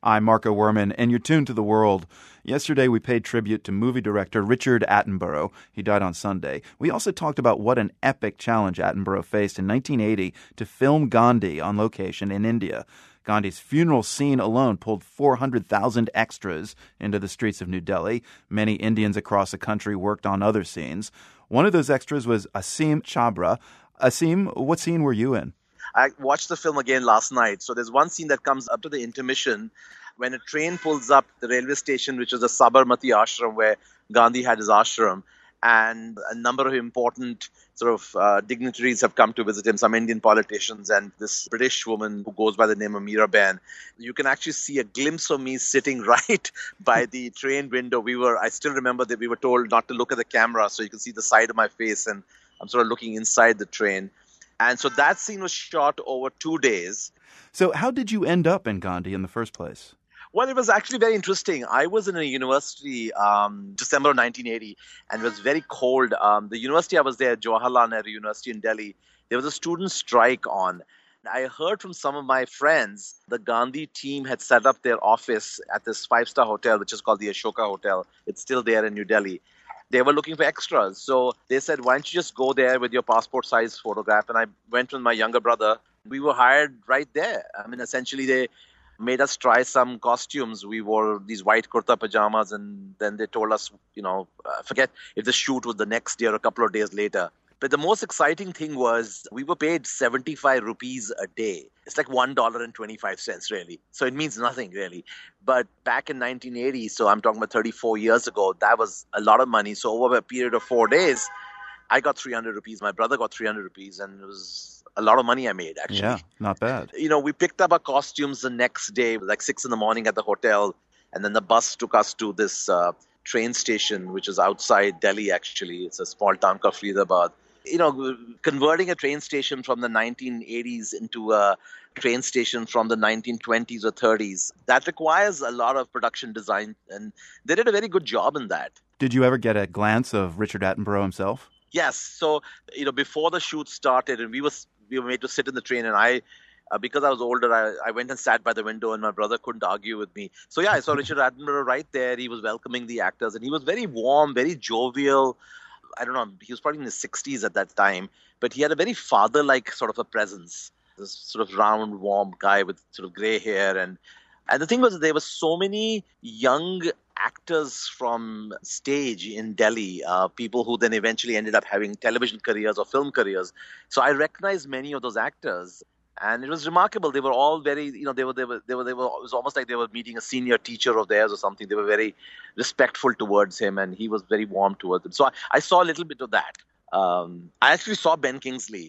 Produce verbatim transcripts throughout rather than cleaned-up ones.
I'm Marco Werman, and you're tuned to The World. Yesterday, we paid tribute to movie director Richard Attenborough. He died on Sunday. We also talked about what an epic challenge Attenborough faced in nineteen eighty to film Gandhi on location in India. Gandhi's funeral scene alone pulled four hundred thousand extras into the streets of New Delhi. Many Indians across the country worked on other scenes. One of those extras was Asim Chhabra. Asim, what scene were you in? I watched the film again last night. So there's one scene that comes up to the intermission when a train pulls up the railway station, which is the Sabarmati ashram where Gandhi had his ashram. And a number of important sort of uh, dignitaries have come to visit him, some Indian politicians and this British woman who goes by the name of Miraben. You can actually see a glimpse of me sitting right by the train window. We were, I still remember that we were told not to look at the camera so you can see the side of my face, and I'm sort of looking inside the train. And so that scene was shot over two days. So how did you end up in Gandhi in the first place? Well, it was actually very interesting. I was in a university um, December of nineteen eighty, and it was very cold. Um, the university I was there, Jawaharlal Nehru University in Delhi, there was a student strike on. I heard from some of my friends the Gandhi team had set up their office at this five-star hotel, which is called the Ashoka Hotel. It's still there in New Delhi. They were looking for extras. So they said, why don't you just go there with your passport-size photograph? And I went with my younger brother. We were hired right there. I mean, essentially, they made us try some costumes. We wore these white kurta pajamas, and then they told us, you know, uh, forget if the shoot was the next day or a couple of days later. But the most exciting thing was we were paid seventy-five rupees a day. It's like one dollar and twenty-five cents, really. So it means nothing, really. But back in nineteen eighty, so I'm talking about thirty-four years ago, that was a lot of money. So over a period of four days, I got three hundred rupees. My brother got three hundred rupees, and it was a lot of money I made, actually. Yeah, not bad. You know, we picked up our costumes the next day, like six in the morning at the hotel. And then the bus took us to this uh, train station, which is outside Delhi, actually. It's a small town called Faridabad. You know, converting a train station from the nineteen eighties into a train station from the nineteen twenties or thirties, that requires a lot of production design. And they did a very good job in that. Did you ever get a glance of Richard Attenborough himself? Yes. So, you know, before the shoot started, and we were, we were made to sit in the train, and I, uh, because I was older, I, I went and sat by the window, and my brother couldn't argue with me. So, yeah, I saw Richard Attenborough right there. He was welcoming the actors, and he was very warm, very jovial. I don't know, he was probably in his sixties at that time, but he had a very father-like sort of a presence. This sort of round, warm guy with sort of gray hair. And, and the thing was, there were so many young actors from stage in Delhi, uh, people who then eventually ended up having television careers or film careers. So I recognized many of those actors. And it was remarkable. They were all very, you know, they were, they were, they were, they were, it was almost like they were meeting a senior teacher of theirs or something. They were very respectful towards him, and he was very warm towards them. So I, I saw a little bit of that. Um, I actually saw Ben Kingsley.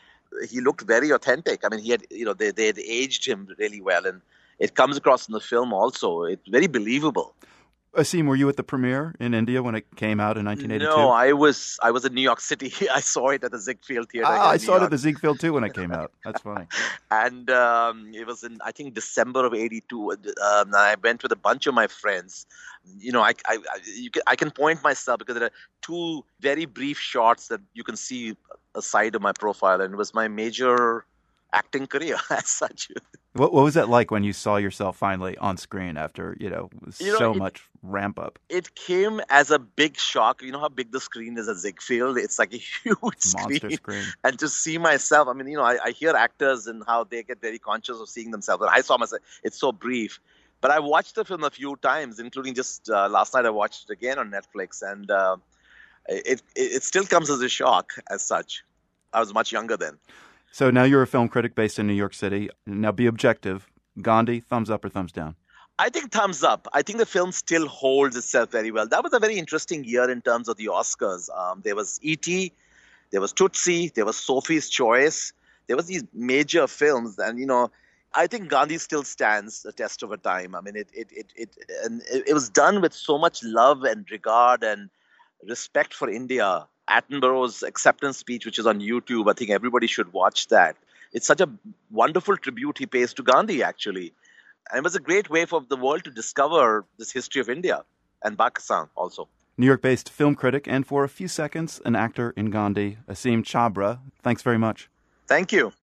He looked very authentic. I mean, he had, you know, they, they had aged him really well, and it comes across in the film also. It's very believable. Asim, were you at the premiere in India when it came out in nineteen eighty-two? No, I was I was in New York City. I saw it at the Ziegfeld Theater. Ah, I saw York. it at the Ziegfeld too when it came out. That's funny. And um, it was in, I think, December of eighty-two. Um, I went with a bunch of my friends. You know, I, I, I, you can, I can point myself because there are two very brief shots that you can see a side of my profile. And it was my major acting career as such. What, what was that like when you saw yourself finally on screen after, you know, you know so it, much ramp up? It came as a big shock. You know how big the screen is at Ziegfeld? It's like a huge Monster screen. screen. And to see myself, I mean, you know, I, I hear actors and how they get very conscious of seeing themselves. And I saw myself, it's so brief. But I watched the film a few times, including just uh, last night I watched it again on Netflix. And uh, it, it, it still comes as a shock as such. I was much younger then. So now you're a film critic based in New York City. Now be objective. Gandhi, thumbs up or thumbs down? I think thumbs up. I think the film still holds itself very well. That was a very interesting year in terms of the Oscars. Um, there was E T, there was Tootsie, there was Sophie's Choice. There was these major films. And, you know, I think Gandhi still stands the test of a time. I mean, it it it it, and it, it was done with so much love and regard and respect for India. Attenborough's acceptance speech, which is on YouTube, I think everybody should watch that. It's such a wonderful tribute he pays to Gandhi, actually. And it was a great way for the world to discover this history of India and Pakistan also. New York-based film critic and for a few seconds, an actor in Gandhi, Asim Chhabra. Thanks very much. Thank you.